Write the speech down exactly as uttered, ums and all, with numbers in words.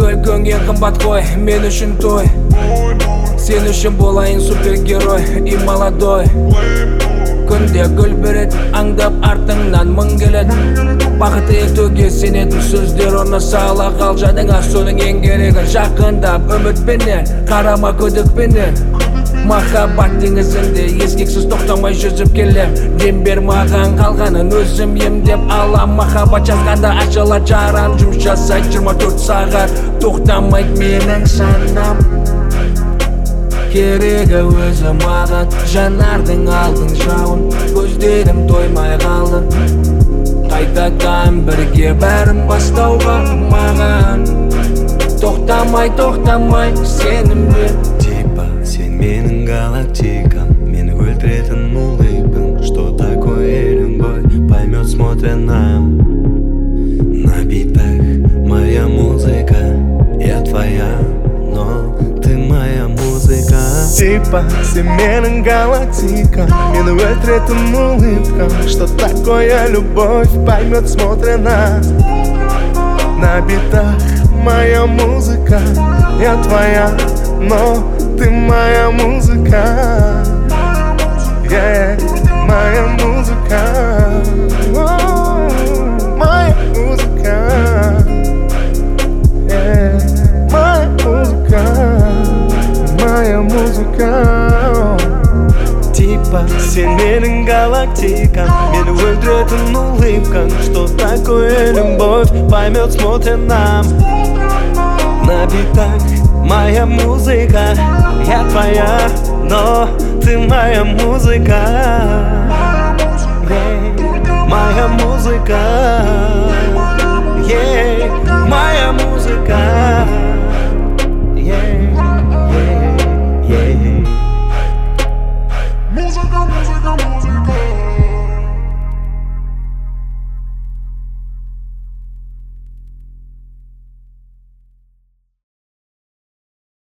Күлкің ең қымбат қой, мен үшін той. Сен үшін болайын супергерой и молодой. Күнде гүл береді, аңдап артыңнан мың келеді. Бақыт етуге сенетін сөздер оны сала қал жадыңа, соның ең керегі. Жақындап үмітпенен, қарама күдікпенен. Махаббат теңізінде ескексіз тоқтамай жүзіп келем. Дем бер маған қалғанын өзім емдеп алам. Махаббат жазғанда ашыла жарам, жұмыс жасайды жиырма төрт сағат. Тоқтамайды менің санам. Керегі өзі маған, жанардың алдың жауын. Көздерім тоймай қалды, қайтадан бірге бәрін бастауға маған. Тоқтамай, тоқтамай, сенімде. Типа, сен менің галактикам, мені өлтіретін улыбкаң. Что такое любовь, поймет, смотря нам. На битах моя музыка, я твоя, но ты моя музыка. Типа, сен менің галактикам, мені өлтіретін улыбкаң. Что такое любовь, поймет, смотря нас. На битах моя музыка, я твоя, но ты моя музыка. Yeah, моя музыка. Oh, моя музыка. Yeah, моя музыка. Моя музыка. Типа, сен менің галактикам, мені өлтіретін улыбкаң. Что такое любовь, поймет, смотря нам. На битах моя музыка, я твоя, но ты моя музыка. Yeah, моя музыка.